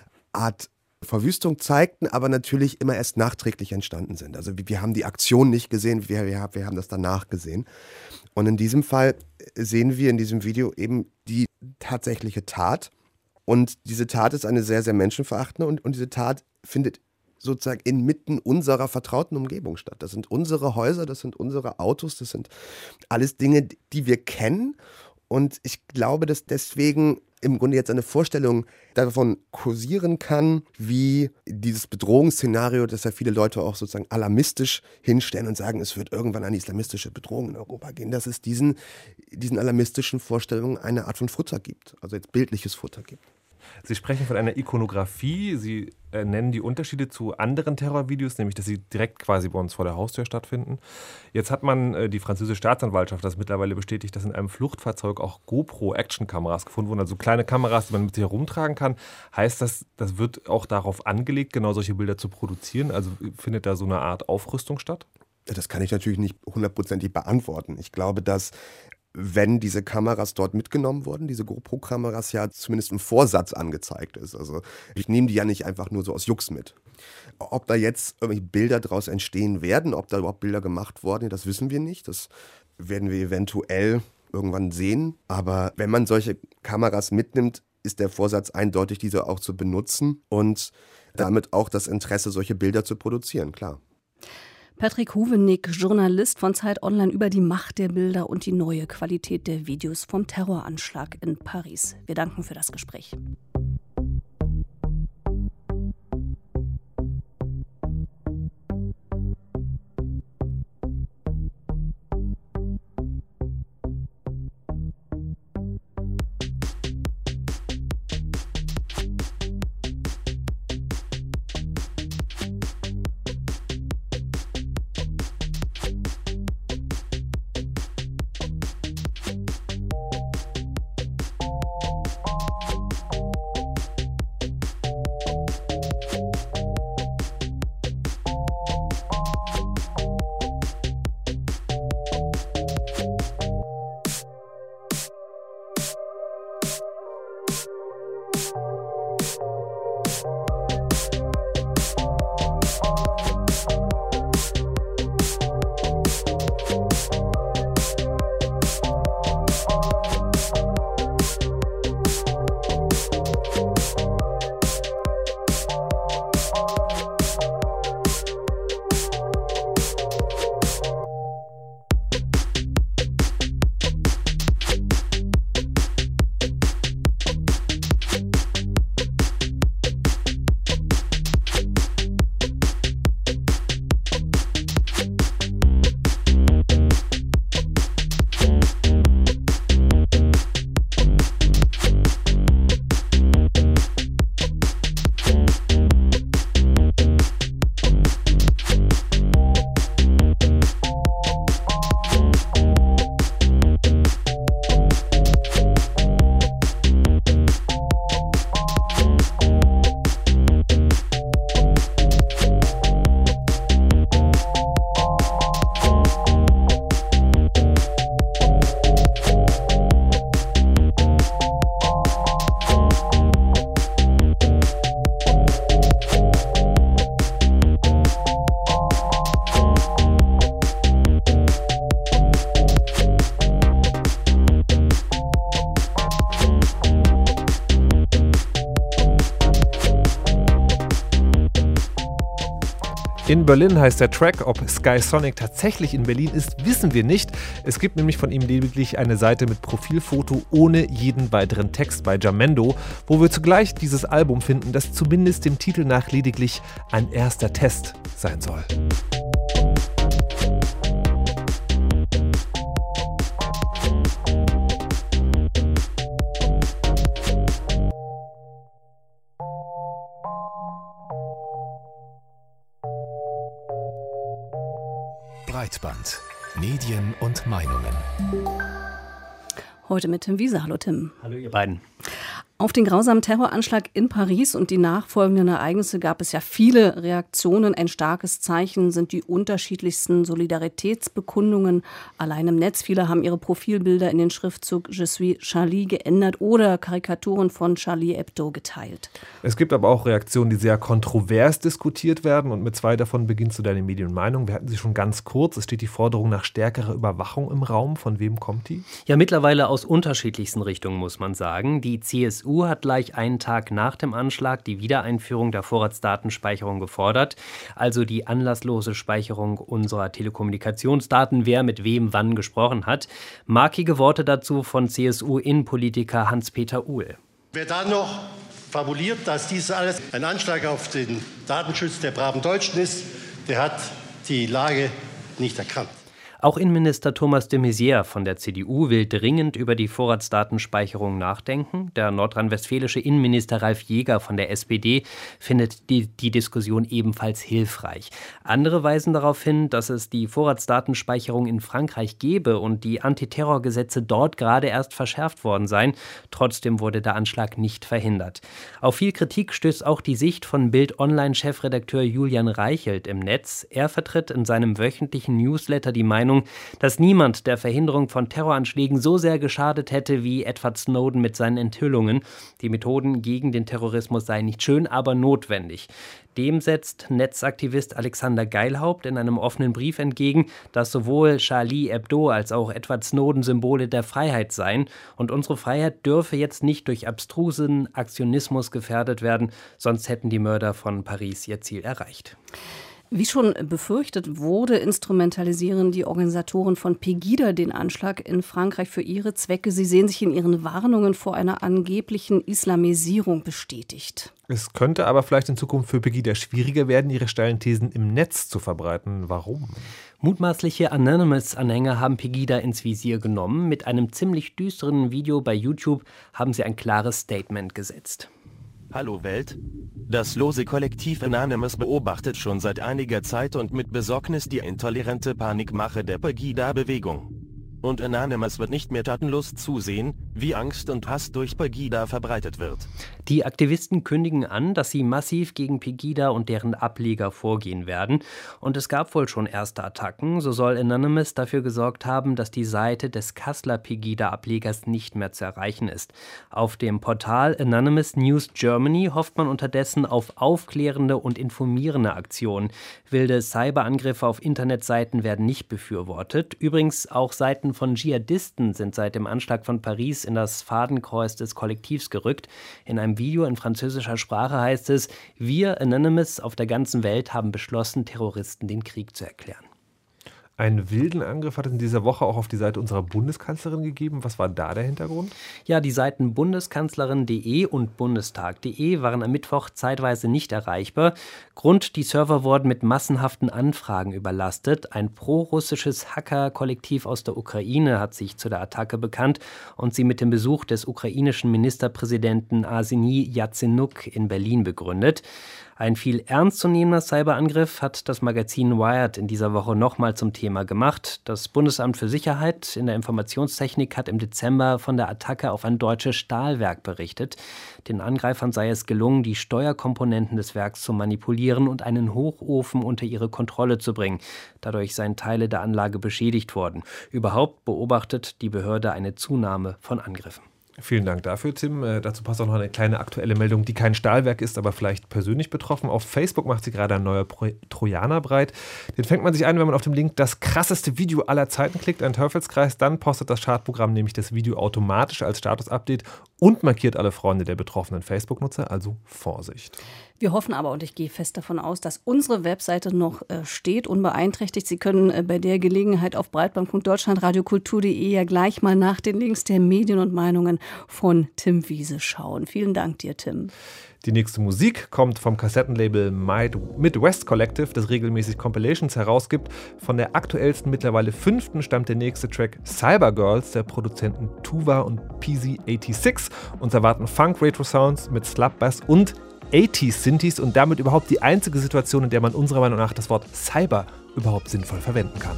Art Verwüstung zeigten, aber natürlich immer erst nachträglich entstanden sind. Also wir haben die Aktion nicht gesehen, wir, wir, wir haben das danach gesehen. Und in diesem Fall sehen wir in diesem Video eben die tatsächliche Tat. Und diese Tat ist eine sehr, sehr menschenverachtende und, und diese Tat findet sozusagen inmitten unserer vertrauten Umgebung statt. Das sind unsere Häuser, das sind unsere Autos, das sind alles Dinge, die wir kennen. Und ich glaube, dass deswegen im Grunde jetzt eine Vorstellung davon kursieren kann, wie dieses Bedrohungsszenario, das ja viele Leute auch sozusagen alarmistisch hinstellen und sagen, es wird irgendwann eine islamistische Bedrohung in Europa gehen, dass es diesen, diesen alarmistischen Vorstellungen eine Art von Futter gibt, also jetzt bildliches Futter gibt.
Sie sprechen von einer Ikonografie. Sie äh, nennen die Unterschiede zu anderen Terrorvideos, nämlich, dass sie direkt quasi bei uns vor der Haustür stattfinden. Jetzt hat man äh, die französische Staatsanwaltschaft das mittlerweile bestätigt, dass in einem Fluchtfahrzeug auch GoPro-Action-Kameras gefunden wurden, also kleine Kameras, die man mit sich herumtragen kann. Heißt das, das wird auch darauf angelegt, genau solche Bilder zu produzieren? Also findet da so eine Art Aufrüstung statt?
Das kann ich natürlich nicht hundertprozentig beantworten. Ich glaube, dass wenn diese Kameras dort mitgenommen wurden, diese GoPro-Kameras ja zumindest im Vorsatz angezeigt ist. Also ich nehme die ja nicht einfach nur so aus Jux mit. Ob da jetzt irgendwelche Bilder draus entstehen werden, ob da überhaupt Bilder gemacht wurden, das wissen wir nicht. Das werden wir eventuell irgendwann sehen. Aber wenn man solche Kameras mitnimmt, ist der Vorsatz eindeutig, diese auch zu benutzen und damit auch das Interesse, solche Bilder zu produzieren, klar.
Patrick Huwenig, Journalist von Zeit Online, über die Macht der Bilder und die neue Qualität der Videos vom Terroranschlag in Paris. Wir danken für das Gespräch.
In Berlin heißt der Track. Ob Sky Sonic tatsächlich in Berlin ist, wissen wir nicht. Es gibt nämlich von ihm lediglich eine Seite mit Profilfoto ohne jeden weiteren Text bei Jamendo, wo wir zugleich dieses Album finden, das zumindest dem Titel nach lediglich ein erster Test sein soll.
Breitband. Medien und Meinungen.
Heute mit Tim Wiese. Hallo Tim.
Hallo ihr beiden.
Auf den grausamen Terroranschlag in Paris und die nachfolgenden Ereignisse gab es ja viele Reaktionen. Ein starkes Zeichen sind die unterschiedlichsten Solidaritätsbekundungen. Allein im Netz, viele haben ihre Profilbilder in den Schriftzug Je suis Charlie geändert oder Karikaturen von Charlie Hebdo geteilt.
Es gibt aber auch Reaktionen, die sehr kontrovers diskutiert werden, und mit zwei davon beginnst du deine Medienmeinung. Wir hatten sie schon ganz kurz. Es steht die Forderung nach stärkerer Überwachung im Raum. Von wem kommt die?
Ja, mittlerweile aus unterschiedlichsten Richtungen, muss man sagen. Die C S U hat gleich einen Tag nach dem Anschlag die Wiedereinführung der Vorratsdatenspeicherung gefordert, also die anlasslose Speicherung unserer Telekommunikationsdaten, wer mit wem wann gesprochen hat. Markige Worte dazu von C S U-Innenpolitiker Hans-Peter Uhl.
Wer da noch fabuliert, dass dies alles ein Anschlag auf den Datenschutz der braven Deutschen ist, der hat die Lage nicht erkannt.
Auch Innenminister Thomas de Maizière von der C D U will dringend über die Vorratsdatenspeicherung nachdenken. Der nordrhein-westfälische Innenminister Ralf Jäger von der S P D findet die, die Diskussion ebenfalls hilfreich. Andere weisen darauf hin, dass es die Vorratsdatenspeicherung in Frankreich gebe und die Antiterrorgesetze dort gerade erst verschärft worden seien. Trotzdem wurde der Anschlag nicht verhindert. Auf viel Kritik stößt auch die Sicht von Bild-Online-Chefredakteur Julian Reichelt im Netz. Er vertritt in seinem wöchentlichen Newsletter die Meinung, dass niemand der Verhinderung von Terroranschlägen so sehr geschadet hätte wie Edward Snowden mit seinen Enthüllungen. Die Methoden gegen den Terrorismus seien nicht schön, aber notwendig. Dem setzt Netzaktivist Alexander Geilhaupt in einem offenen Brief entgegen, dass sowohl Charlie Hebdo als auch Edward Snowden Symbole der Freiheit seien. Und unsere Freiheit dürfe jetzt nicht durch abstrusen Aktionismus gefährdet werden, sonst hätten die Mörder von Paris ihr Ziel erreicht.
Wie schon befürchtet wurde, instrumentalisieren die Organisatoren von Pegida den Anschlag in Frankreich für ihre Zwecke. Sie sehen sich in ihren Warnungen vor einer angeblichen Islamisierung bestätigt.
Es könnte aber vielleicht in Zukunft für Pegida schwieriger werden, ihre steilen Thesen im Netz zu verbreiten. Warum?
Mutmaßliche Anonymous-Anhänger haben Pegida ins Visier genommen. Mit einem ziemlich düsteren Video bei YouTube haben sie ein klares Statement gesetzt.
Hallo Welt. Das lose Kollektiv Anonymous beobachtet schon seit einiger Zeit und mit Besorgnis die intolerante Panikmache der Pegida-Bewegung. Und Anonymous wird nicht mehr tatenlos zusehen, wie Angst und Hass durch Pegida verbreitet wird.
Die Aktivisten kündigen an, dass sie massiv gegen Pegida und deren Ableger vorgehen werden. Und es gab wohl schon erste Attacken. So soll Anonymous dafür gesorgt haben, dass die Seite des Kasseler Pegida-Ablegers nicht mehr zu erreichen ist. Auf dem Portal Anonymous News Germany hofft man unterdessen auf aufklärende und informierende Aktionen. Wilde Cyberangriffe auf Internetseiten werden nicht befürwortet. Übrigens auch Seiten von Dschihadisten sind seit dem Anschlag von Paris in das Fadenkreuz des Kollektivs gerückt. In einem Video in französischer Sprache heißt es: Wir, Anonymous, auf der ganzen Welt haben beschlossen, Terroristen den Krieg zu erklären.
Einen wilden Angriff hat es in dieser Woche auch auf die Seite unserer Bundeskanzlerin gegeben. Was war da der Hintergrund?
Ja, die Seiten bundeskanzlerin punkt de und bundestag punkt de waren am Mittwoch zeitweise nicht erreichbar. Grund: die Server wurden mit massenhaften Anfragen überlastet. Ein prorussisches Hacker-Kollektiv aus der Ukraine hat sich zu der Attacke bekannt und sie mit dem Besuch des ukrainischen Ministerpräsidenten Arseniy Jatsenuk in Berlin begründet. Ein viel ernstzunehmender Cyberangriff hat das Magazin Wired in dieser Woche nochmal zum Thema gemacht. Das Bundesamt für Sicherheit in der Informationstechnik hat im Dezember von der Attacke auf ein deutsches Stahlwerk berichtet. Den Angreifern sei es gelungen, die Steuerkomponenten des Werks zu manipulieren und einen Hochofen unter ihre Kontrolle zu bringen. Dadurch seien Teile der Anlage beschädigt worden. Überhaupt beobachtet die Behörde eine Zunahme von Angriffen.
Vielen Dank dafür, Tim. Äh, dazu passt auch noch eine kleine aktuelle Meldung, die kein Stahlwerk ist, aber vielleicht persönlich betroffen. Auf Facebook macht sich gerade ein neuer Pro- Trojaner breit. Den fängt man sich ein, wenn man auf dem Link "das krasseste Video aller Zeiten" klickt, ein Teufelskreis. Dann postet das Schadprogramm nämlich das Video automatisch als Status-Update und markiert alle Freunde der betroffenen Facebook-Nutzer, also Vorsicht.
Wir hoffen aber, und ich gehe fest davon aus, dass unsere Webseite noch äh, steht, unbeeinträchtigt. Sie können äh, bei der Gelegenheit auf breitband punkt deutschlandradiokultur punkt de ja gleich mal nach den Links der Medien und Meinungen von Tim Wiese schauen. Vielen Dank dir, Tim.
Die nächste Musik kommt vom Kassettenlabel Midwest Collective, das regelmäßig Compilations herausgibt. Von der aktuellsten, mittlerweile fünften, stammt der nächste Track Cybergirls der Produzenten Tuva und P Z sechsundachtzig. Uns erwarten Funk-Retro-Sounds mit Slap-Bass und achtziger-Synthes und damit überhaupt die einzige Situation, in der man unserer Meinung nach das Wort Cyber überhaupt sinnvoll verwenden kann.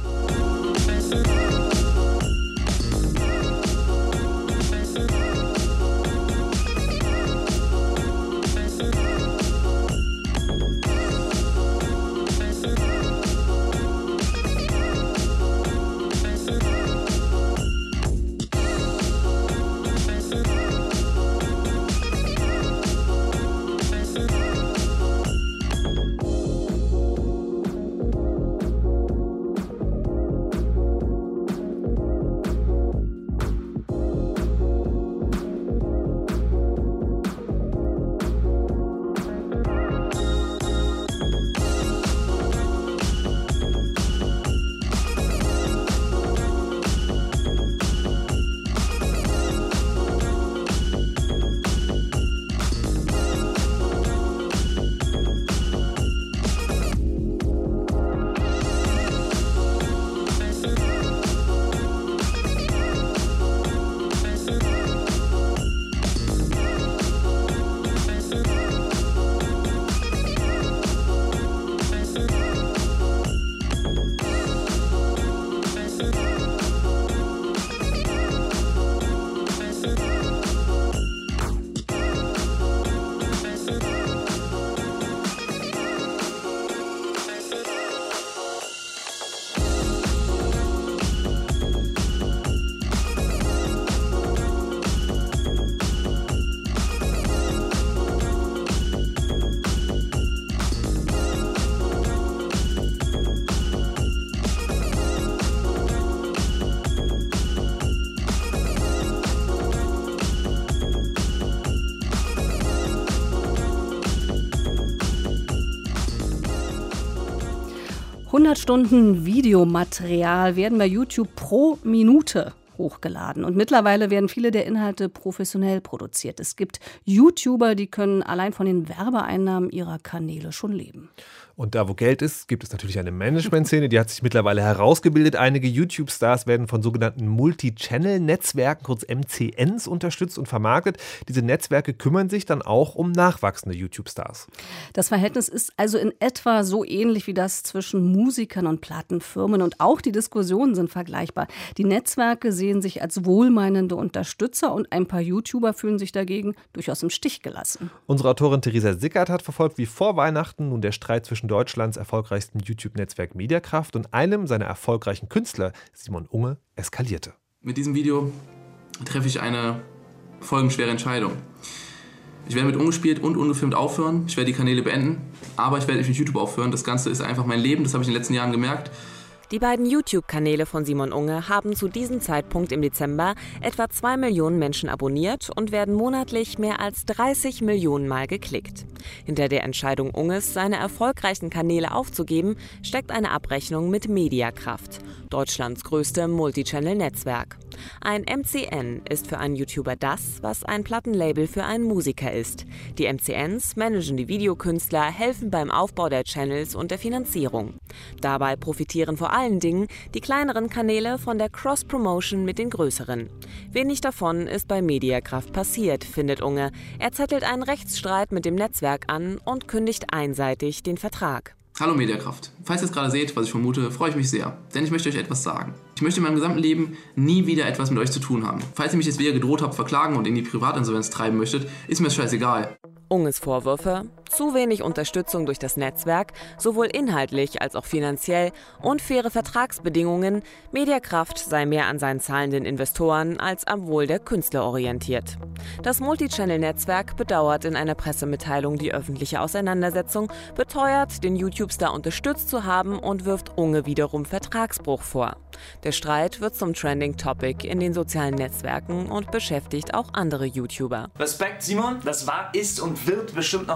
hundert Stunden Videomaterial werden bei YouTube pro Minute hochgeladen. Und mittlerweile werden viele der Inhalte professionell produziert. Es gibt YouTuber, die können allein von den Werbeeinnahmen ihrer Kanäle schon leben.
Und da, wo Geld ist, gibt es natürlich eine Management-Szene, die hat sich mittlerweile herausgebildet. Einige YouTube-Stars werden von sogenannten Multi-Channel-Netzwerken, kurz M C Ns, unterstützt und vermarktet. Diese Netzwerke kümmern sich dann auch um nachwachsende YouTube-Stars.
Das Verhältnis ist also in etwa so ähnlich wie das zwischen Musikern und Plattenfirmen. Und auch die Diskussionen sind vergleichbar. Die Netzwerke sehen sich als wohlmeinende Unterstützer und ein paar YouTuber fühlen sich dagegen durchaus im Stich gelassen.
Unsere Autorin Theresa Sickert hat verfolgt, wie vor Weihnachten nun der Streit zwischen Deutschlands erfolgreichsten YouTube-Netzwerk Mediakraft und einem seiner erfolgreichen Künstler, Simon Unge, eskalierte.
Mit diesem Video treffe ich eine folgenschwere Entscheidung. Ich werde mit ungespielt und ungefilmt aufhören, ich werde die Kanäle beenden, aber ich werde nicht mit YouTube aufhören. Das Ganze ist einfach mein Leben, das habe ich in den letzten Jahren gemerkt.
Die beiden YouTube-Kanäle von Simon Unge haben zu diesem Zeitpunkt im Dezember etwa zwei Millionen Menschen abonniert und werden monatlich mehr als dreißig Millionen Mal geklickt. Hinter der Entscheidung Unges, seine erfolgreichen Kanäle aufzugeben, steckt eine Abrechnung mit Mediakraft, Deutschlands größtem Multichannel-Netzwerk. Ein M C N ist für einen YouTuber das, was ein Plattenlabel für einen Musiker ist. Die M C Ns managen die Videokünstler, helfen beim Aufbau der Channels und der Finanzierung. Dabei profitieren vor allen Dingen die kleineren Kanäle von der Cross-Promotion mit den größeren. Wenig davon ist bei Mediakraft passiert, findet Unge. Er zettelt einen Rechtsstreit mit dem Netzwerk an und kündigt einseitig den Vertrag.
Hallo Mediakraft. Falls ihr es gerade seht, was ich vermute, freue ich mich sehr, denn ich möchte euch etwas sagen. Ich möchte in meinem gesamten Leben nie wieder etwas mit euch zu tun haben. Falls ihr mich jetzt wieder gedroht habt, verklagen und in die Privatinsolvenz treiben möchtet, ist mir das scheißegal.
Unges Vorwürfe: zu wenig Unterstützung durch das Netzwerk, sowohl inhaltlich als auch finanziell, und faire Vertragsbedingungen. Mediakraft sei mehr an seinen zahlenden Investoren als am Wohl der Künstler orientiert. Das Multichannel-Netzwerk bedauert in einer Pressemitteilung die öffentliche Auseinandersetzung, beteuert, den YouTube-Star unterstützt zu haben und wirft Unge wiederum Vertragsbruch vor. Der Streit wird zum Trending-Topic in den sozialen Netzwerken und beschäftigt auch andere YouTuber.
Respekt, Simon, das war, ist und wird bestimmt noch eine ziemlich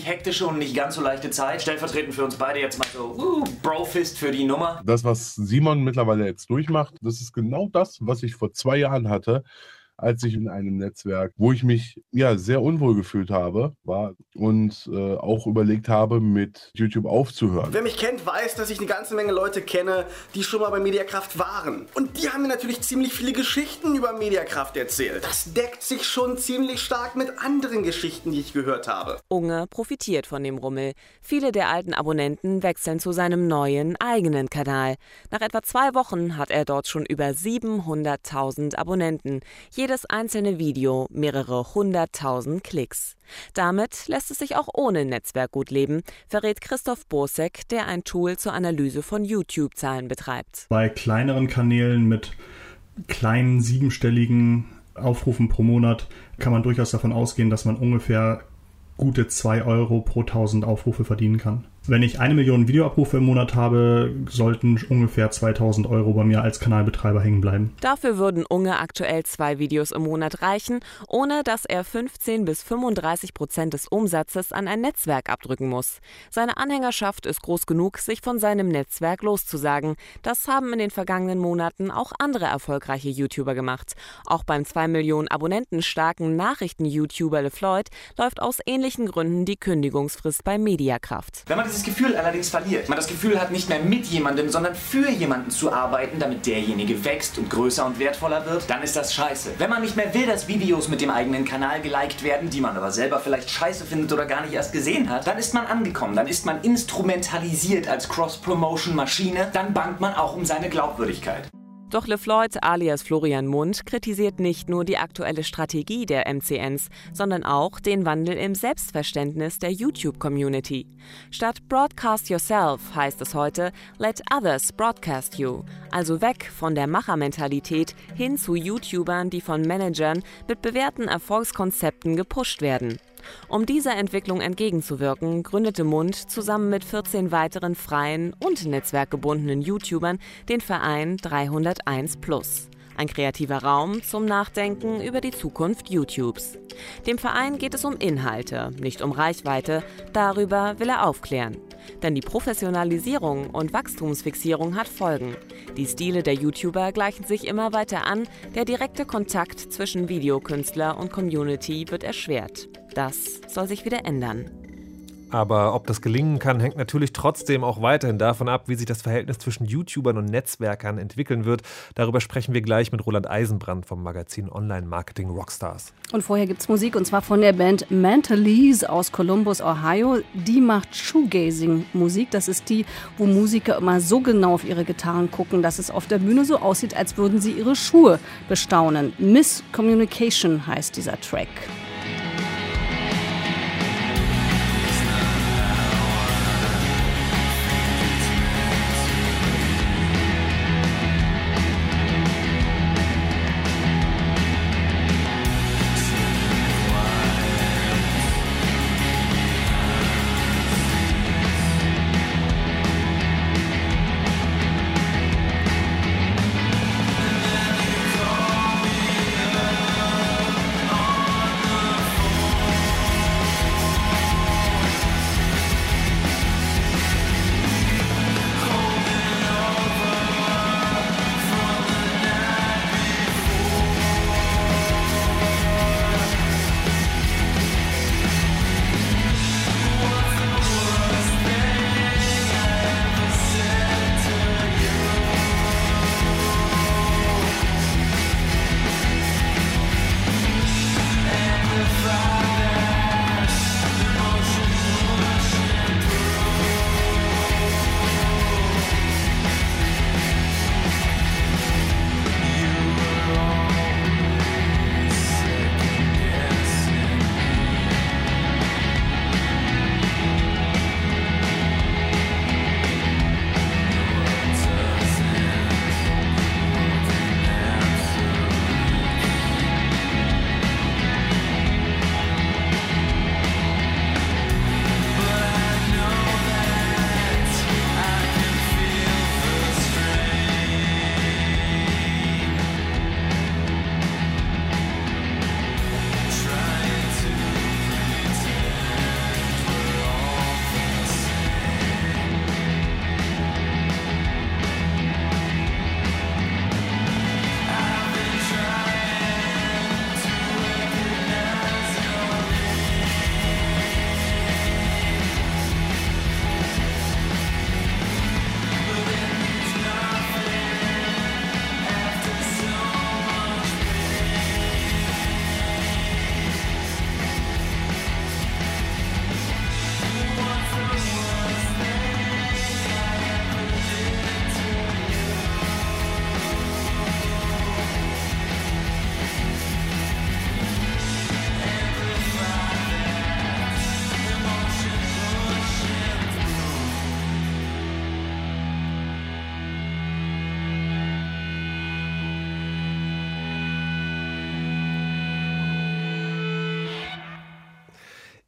ziemlich hektische und nicht ganz so leichte Zeit. Stellvertretend für uns beide jetzt mal so, uh, Brofist für die Nummer.
Das, was Simon mittlerweile jetzt durchmacht, das ist genau das, was ich vor zwei Jahren hatte, als ich in einem Netzwerk, wo ich mich ja sehr unwohl gefühlt habe, war und äh, auch überlegt habe, mit YouTube aufzuhören.
Wer mich kennt, weiß, dass ich eine ganze Menge Leute kenne, die schon mal bei Mediakraft waren. Und die haben mir natürlich ziemlich viele Geschichten über Mediakraft erzählt. Das deckt sich schon ziemlich stark mit anderen Geschichten, die ich gehört habe.
Unge profitiert von dem Rummel. Viele der alten Abonnenten wechseln zu seinem neuen eigenen Kanal. Nach etwa zwei Wochen hat er dort schon über siebenhunderttausend Abonnenten. Jedes einzelne Video mehrere hunderttausend Klicks. Damit lässt es sich auch ohne Netzwerk gut leben, verrät Christoph Bosek, der ein Tool zur Analyse von YouTube-Zahlen betreibt.
Bei kleineren Kanälen mit kleinen siebenstelligen Aufrufen pro Monat kann man durchaus davon ausgehen, dass man ungefähr gute zwei Euro pro tausend Aufrufe verdienen kann. Wenn ich eine Million Videoabrufe im Monat habe, sollten ungefähr zweitausend Euro bei mir als Kanalbetreiber hängen bleiben.
Dafür würden Unge aktuell zwei Videos im Monat reichen, ohne dass er fünfzehn bis fünfunddreißig Prozent des Umsatzes an ein Netzwerk abdrücken muss. Seine Anhängerschaft ist groß genug, sich von seinem Netzwerk loszusagen. Das haben in den vergangenen Monaten auch andere erfolgreiche YouTuber gemacht. Auch beim zwei Millionen Abonnenten starken Nachrichten-YouTuber LeFloid läuft aus ähnlichen Gründen die Kündigungsfrist bei Mediakraft.
Wenn man dieses Gefühl allerdings verliert, man das Gefühl hat, nicht mehr mit jemandem, sondern für jemanden zu arbeiten, damit derjenige wächst und größer und wertvoller wird, dann ist das scheiße. Wenn man nicht mehr will, dass Videos mit dem eigenen Kanal geliked werden, die man aber selber vielleicht scheiße findet oder gar nicht erst gesehen hat, dann ist man angekommen, dann ist man instrumentalisiert als Cross-Promotion-Maschine, dann bangt man auch um seine Glaubwürdigkeit.
Doch LeFloid alias Florian Mund kritisiert nicht nur die aktuelle Strategie der M C Ns, sondern auch den Wandel im Selbstverständnis der YouTube-Community. Statt Broadcast Yourself heißt es heute Let Others Broadcast You, also weg von der Machermentalität hin zu YouTubern, die von Managern mit bewährten Erfolgskonzepten gepusht werden. Um dieser Entwicklung entgegenzuwirken, gründete Mund zusammen mit vierzehn weiteren freien und netzwerkgebundenen YouTubern den Verein dreihunderteins plus. Ein kreativer Raum zum Nachdenken über die Zukunft YouTubes. Dem Verein geht es um Inhalte, nicht um Reichweite. Darüber will er aufklären. Denn die Professionalisierung und Wachstumsfixierung hat Folgen. Die Stile der YouTuber gleichen sich immer weiter an. Der direkte Kontakt zwischen Videokünstler und Community wird erschwert. Das soll sich wieder ändern.
Aber ob das gelingen kann, hängt natürlich trotzdem auch weiterhin davon ab, wie sich das Verhältnis zwischen YouTubern und Netzwerkern entwickeln wird. Darüber sprechen wir gleich mit Roland Eisenbrand vom Magazin Online Marketing Rockstars.
Und vorher gibt's Musik, und zwar von der Band Mentalese aus Columbus, Ohio. Die macht Shoegazing-Musik. Das ist die, wo Musiker immer so genau auf ihre Gitarren gucken, dass es auf der Bühne so aussieht, als würden sie ihre Schuhe bestaunen. Miscommunication heißt dieser Track.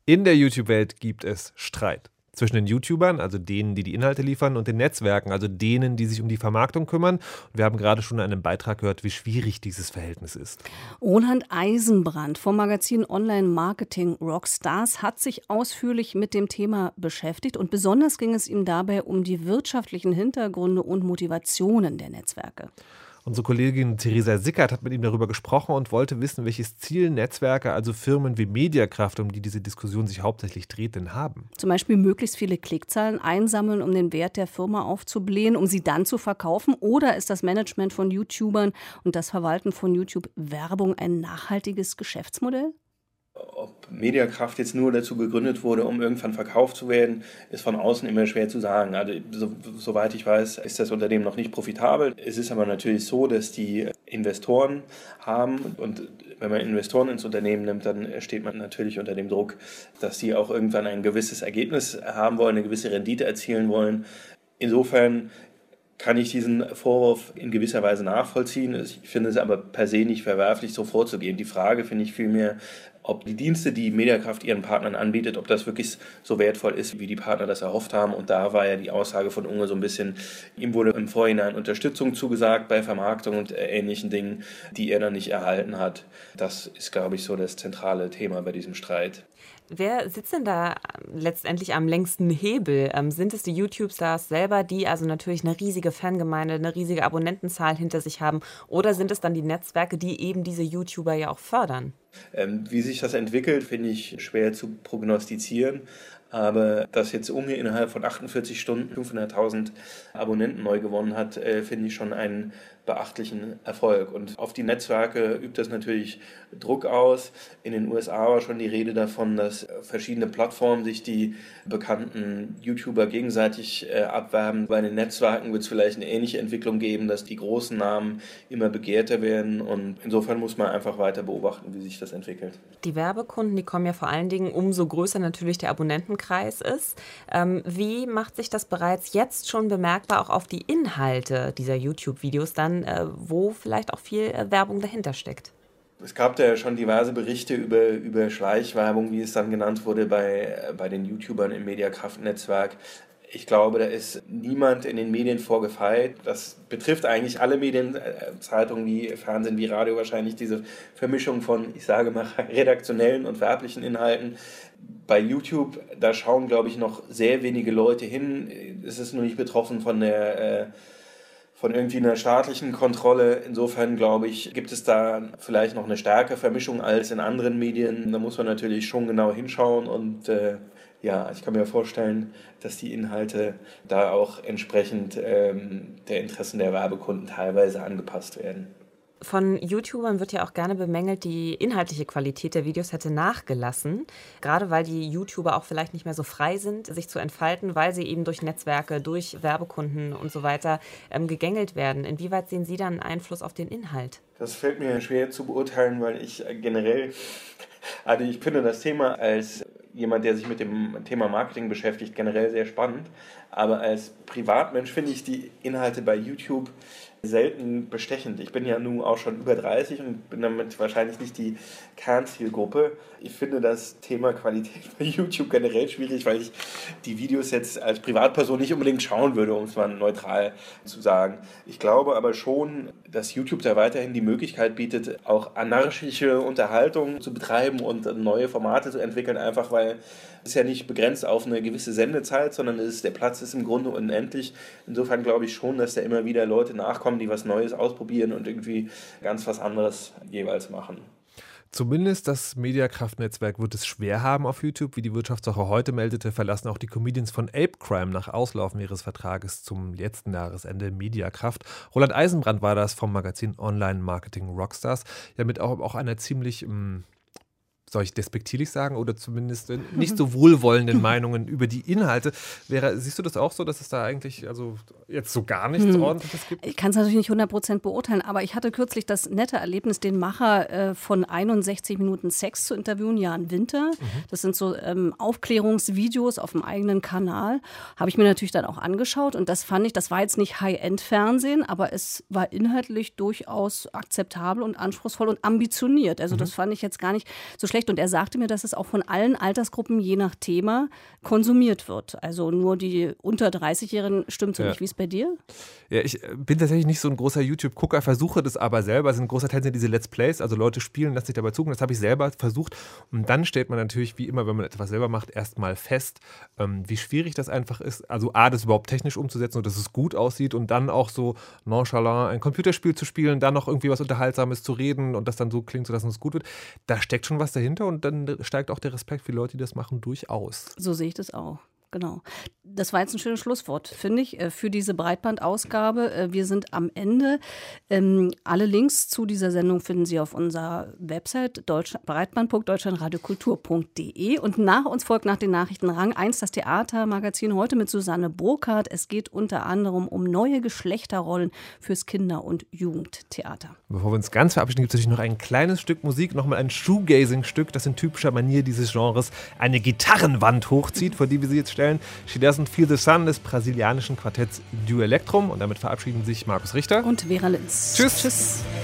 In der YouTube-Welt gibt es Streit. Zwischen den YouTubern, also denen, die die Inhalte liefern, und den Netzwerken, also denen, die sich um die Vermarktung kümmern. Und wir haben gerade schon in einem Beitrag gehört, wie schwierig dieses Verhältnis ist.
Roland Eisenbrand vom Magazin Online Marketing Rockstars hat sich ausführlich mit dem Thema beschäftigt. Und besonders ging es ihm dabei um die wirtschaftlichen Hintergründe und Motivationen der Netzwerke.
Unsere Kollegin Theresa Sickert hat mit ihm darüber gesprochen und wollte wissen, welches Ziel Netzwerke, also Firmen wie Mediakraft, um die diese Diskussion sich hauptsächlich dreht, denn haben.
Zum Beispiel möglichst viele Klickzahlen einsammeln, um den Wert der Firma aufzublähen, um sie dann zu verkaufen? Oder ist das Management von YouTubern und das Verwalten von YouTube-Werbung ein nachhaltiges Geschäftsmodell?
Ob Mediakraft jetzt nur dazu gegründet wurde, um irgendwann verkauft zu werden, ist von außen immer schwer zu sagen. Also so, soweit ich weiß, ist das Unternehmen noch nicht profitabel. Es ist aber natürlich so, dass die Investoren haben, und wenn man Investoren ins Unternehmen nimmt, dann steht man natürlich unter dem Druck, dass die auch irgendwann ein gewisses Ergebnis haben wollen, eine gewisse Rendite erzielen wollen. Insofern kann ich diesen Vorwurf in gewisser Weise nachvollziehen. Ich finde es aber per se nicht verwerflich, so vorzugehen. Die Frage finde ich vielmehr, ob die Dienste, die Mediakraft ihren Partnern anbietet, ob das wirklich so wertvoll ist, wie die Partner das erhofft haben. Und da war ja die Aussage von Unge so ein bisschen, ihm wurde im Vorhinein Unterstützung zugesagt bei Vermarktung und ähnlichen Dingen, die er dann nicht erhalten hat. Das ist, glaube ich, so das zentrale Thema bei diesem Streit.
Wer sitzt denn da letztendlich am längsten Hebel? Ähm, sind es die YouTube-Stars selber, die also natürlich eine riesige Fangemeinde, eine riesige Abonnentenzahl hinter sich haben? Oder sind es dann die Netzwerke, die eben diese YouTuber ja auch fördern?
Ähm, wie sich das entwickelt, finde ich schwer zu prognostizieren. Aber dass jetzt Unge innerhalb von achtundvierzig Stunden fünfhunderttausend Abonnenten neu gewonnen hat, äh, finde ich schon einen beachtlichen Erfolg. Und auf die Netzwerke übt das natürlich Druck aus. In den U S A war schon die Rede davon, dass verschiedene Plattformen sich die bekannten YouTuber gegenseitig äh, abwerben. Bei den Netzwerken wird es vielleicht eine ähnliche Entwicklung geben, dass die großen Namen immer begehrter werden. Und insofern muss man einfach weiter beobachten, wie sich das entwickelt.
Die Werbekunden, die kommen ja vor allen Dingen, umso größer natürlich der Abonnentenkreis ist. Ähm, wie macht sich das bereits jetzt schon bemerkbar auch auf die Inhalte dieser YouTube-Videos dann, äh, wo vielleicht auch viel äh, Werbung dahinter steckt?
Es gab da schon diverse Berichte über, über Schleichwerbung, wie es dann genannt wurde, bei, bei den YouTubern im Mediakraft-Netzwerk. Ich glaube, da ist niemand in den Medien vorgefeilt. Das betrifft eigentlich alle Medien, Zeitungen wie Fernsehen, wie Radio wahrscheinlich, diese Vermischung von, ich sage mal, redaktionellen und werblichen Inhalten. Bei YouTube, da schauen, glaube ich, noch sehr wenige Leute hin. Es ist nur nicht betroffen von der... Äh, von irgendwie einer staatlichen Kontrolle. Insofern, glaube ich, gibt es da vielleicht noch eine stärkere Vermischung als in anderen Medien. Da muss man natürlich schon genau hinschauen und äh, ja, ich kann mir vorstellen, dass die Inhalte da auch entsprechend ähm, der Interessen der Werbekunden teilweise angepasst werden.
Von YouTubern wird ja auch gerne bemängelt, die inhaltliche Qualität der Videos hätte nachgelassen. Gerade weil die YouTuber auch vielleicht nicht mehr so frei sind, sich zu entfalten, weil sie eben durch Netzwerke, durch Werbekunden und so weiter ähm, gegängelt werden. Inwieweit sehen Sie dann Einfluss auf den Inhalt?
Das fällt mir schwer zu beurteilen, weil ich generell, also ich finde das Thema als jemand, der sich mit dem Thema Marketing beschäftigt, generell sehr spannend. Aber als Privatmensch finde ich die Inhalte bei YouTube selten bestechend. Ich bin ja nun auch schon über dreißig und bin damit wahrscheinlich nicht die Kernzielgruppe. Ich finde das Thema Qualität bei YouTube generell schwierig, weil ich die Videos jetzt als Privatperson nicht unbedingt schauen würde, um es mal neutral zu sagen. Ich glaube aber schon, dass YouTube da weiterhin die Möglichkeit bietet, auch anarchische Unterhaltung zu betreiben und neue Formate zu entwickeln, einfach weil es ist ja nicht begrenzt auf eine gewisse Sendezeit, sondern es ist, der Platz ist im Grunde unendlich. Insofern glaube ich schon, dass da immer wieder Leute nachkommen, die was Neues ausprobieren und irgendwie ganz was anderes jeweils machen.
Zumindest das Mediakraft-Netzwerk wird es schwer haben auf YouTube. Wie die Wirtschaftswoche heute meldete, verlassen auch die Comedians von Apecrime nach Auslaufen ihres Vertrages zum letzten Jahresende Mediakraft. Roland Eisenbrand war das vom Magazin Online Marketing Rockstars. Ja, mit auch, auch einer ziemlich... Mh, soll ich despektierlich sagen, oder zumindest nicht so wohlwollenden Meinungen über die Inhalte. Wäre, siehst du das auch so, dass es da eigentlich also jetzt so gar nichts hm. Ordentliches gibt?
Ich kann es natürlich nicht hundert Prozent beurteilen, aber ich hatte kürzlich das nette Erlebnis, den Macher äh, von einundsechzig Minuten Sex zu interviewen, Jan Winter. Mhm. Das sind so ähm, Aufklärungsvideos auf dem eigenen Kanal. Habe ich mir natürlich dann auch angeschaut und das fand ich, das war jetzt nicht High-End-Fernsehen, aber es war inhaltlich durchaus akzeptabel und anspruchsvoll und ambitioniert. Also mhm. das fand ich jetzt gar nicht so schlecht. recht. Und er sagte mir, dass es auch von allen Altersgruppen je nach Thema konsumiert wird. Also nur die unter dreißig-Jährigen stimmt so
Ja.
nicht. Wie ist es bei dir?
Ja, ich bin tatsächlich nicht so ein großer YouTube-Gucker, versuche das aber selber. Es sind ein großer Teil sind diese Let's Plays, also Leute spielen, lassen sich dabei zugucken. Das habe ich selber versucht. Und dann stellt man natürlich, wie immer, wenn man etwas selber macht, erstmal fest, ähm, wie schwierig das einfach ist. Also A, das überhaupt technisch umzusetzen und dass es gut aussieht und dann auch so nonchalant ein Computerspiel zu spielen, dann noch irgendwie was Unterhaltsames zu reden und das dann so klingt, sodass es gut wird. Da steckt schon was dahinter und dann steigt auch der Respekt für die Leute, die das machen, durchaus.
So sehe ich das auch. Genau. Das war jetzt ein schönes Schlusswort, finde ich, für diese Breitbandausgabe. Wir sind am Ende. Alle Links zu dieser Sendung finden Sie auf unserer Website breitband punkt deutschlandradiokultur punkt de. Und nach uns folgt nach den Nachrichten Rang eins das Theatermagazin heute mit Susanne Burkhardt. Es geht unter anderem um neue Geschlechterrollen fürs Kinder- und Jugendtheater.
Bevor wir uns ganz verabschieden, gibt es natürlich noch ein kleines Stück Musik, nochmal ein Shoegazing-Stück, das in typischer Manier dieses Genres eine Gitarrenwand hochzieht, vor die wir sie jetzt stellen. She Doesn't Feel the Sun des brasilianischen Quartetts Duo Electrum. Und damit verabschieden sich Markus Richter
und Vera Linz.
Tschüss.
Tschüss.